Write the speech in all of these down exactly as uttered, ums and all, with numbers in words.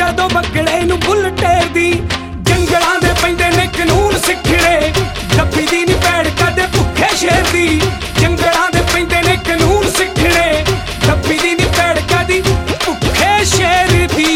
जदों बकड़े नूं बुल टेरदी जंगलां दे पैंदे ने कानून सिखड़े डब्बी दी नी पैड़ कदे भुखे शेर दी जंगलां दे पैंदे ने कानून सिखड़े डब्बी दी नी पैड़ कदी भुखे शेर दी।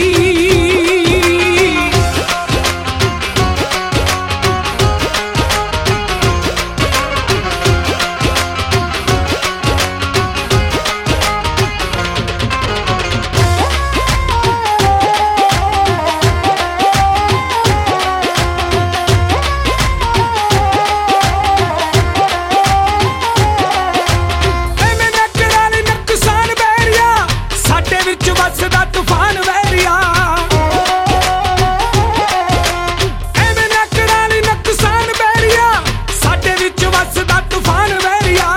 वसदा तूफान वैरिया एवें नकड़ाली नकसान बैरिया साडे विच वसदा तूफान वैरिया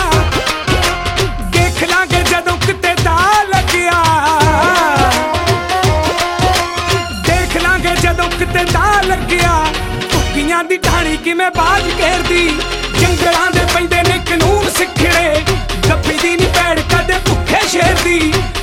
देख लांगे जदों किते दा लगिया देख लांगे जदों किते दा लगिया भुक्कियां दी ढाणी किवें बाज घेरदी जंगलां दे पैंदे ने कानून सिखड़े डब्बी दी नी पैड़ कदे भुखे शेर दी।